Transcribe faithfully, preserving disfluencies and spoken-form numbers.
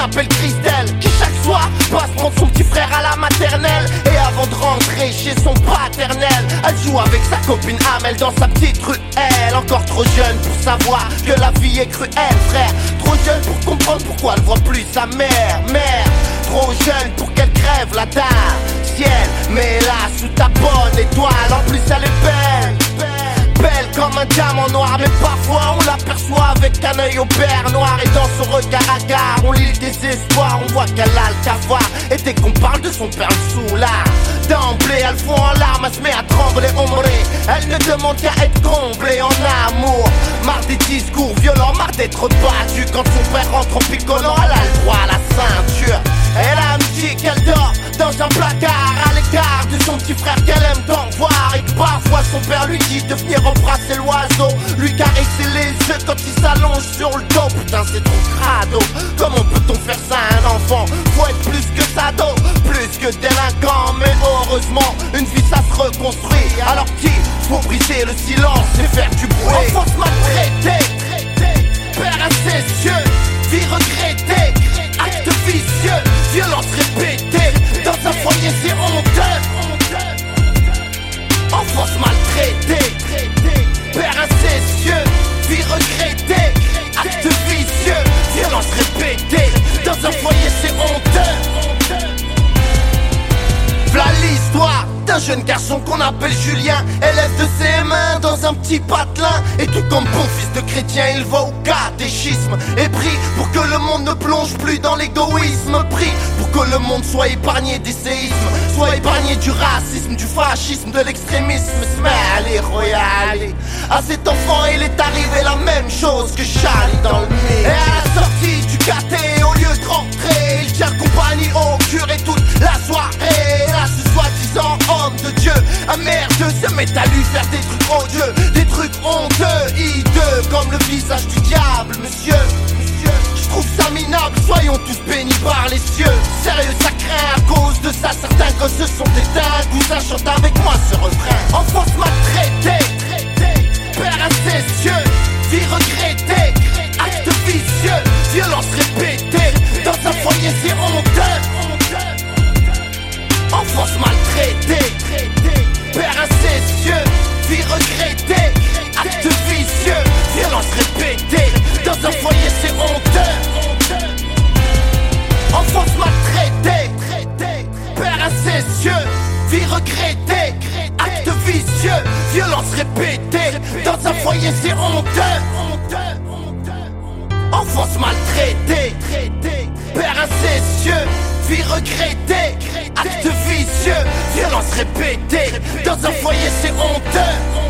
appelle Christelle, qui chaque soir passe prendre son petit frère à la maternelle. Et avant de rentrer chez son paternel, elle joue avec sa copine Amel dans sa petite ruelle. Encore trop jeune pour savoir que la vie est cruelle, frère. Trop jeune pour comprendre pourquoi elle voit plus sa mère. Mère, trop jeune pour qu'elle crève la dalle. Ciel, mais là sous ta bonne étoile, en plus elle est belle. Belle comme un diamant noir, mais parfois on l'aperçoit avec un œil au père noir. Et dans son regard hagard, on lit le désespoir. On voit qu'elle a le cavoir, et dès qu'on parle de son père le soulard. D'emblée, elle fond en larmes, elle se met à trembler, ombrée. Elle ne demande qu'à être comblée en amour. Marre des discours violents, marre d'être battue. Quand son père rentre en picolant, elle a le droit à la ceinture. Elle a me dit qu'elle dort dans un placard, à l'écart de son petit frère qu'elle aime tant voir. Et que parfois son père lui dit de venir embrasser l'oiseau, lui caresser les yeux quand il s'allonge sur le dos. Putain, c'est trop crado, comment peut-on faire ça à un enfant? Faut être plus que sado, plus que délinquant. Mais heureusement, une vie ça se reconstruit. Alors qu'il faut briser le silence et faire du bruit. Enfance maltraitée, père incestueux, vie regrettée, acte vicieux, violence répétée. Dans un foyer c'est honteux. Enfance maltraitée, père incestueux, vie regrettée, acte vicieux, violence répétée. Dans un foyer c'est honteux. V'là l'histoire d'un jeune garçon qu'on appelle Julien, élève de ses mains dans un petit patelin. Et tout comme bon fils de chrétien, il va au catéchisme et prie pour que le monde ne plonge plus dans l'égoïsme. Prie pour que le monde soit épargné des séismes, soit épargné du racisme, du fascisme, de l'extrémisme. Mais allez, royale, à cet enfant il est arrivé la même chose que Charlie dans le mille. Et à la sortie du caté, au lieu de rentrer, il tient compagnie au curé toute la soirée. Et là ce soi-disant homme de Dieu, un merdeux, se met à lui faire des trucs odieux, des trucs honteux, hideux, comme le visage du diable, monsieur. Je trouve ça minable, soyons tous bénis par les cieux. Sérieux, ça craint, à cause de ça, certains gosses se sont éteints. Cousin, chante avec moi ce refrain. Enfance maltraitée, père incestueux, vie regrettée, acte vicieux, violence répétée. Dans un foyer c'est honteux. Enfance maltraitée, père incestueux, vie regrettée, acte vicieux, violence répétée. Dans un foyer c'est honteux. Enfance maltraitée, père incestueux, vie regrettée, acte vicieux, violence répétée. Dans un foyer c'est honteux. Enfance maltraitée, père incestueux, vie regrettée, acte vicieux, violence répétée. Dans un foyer c'est honteux.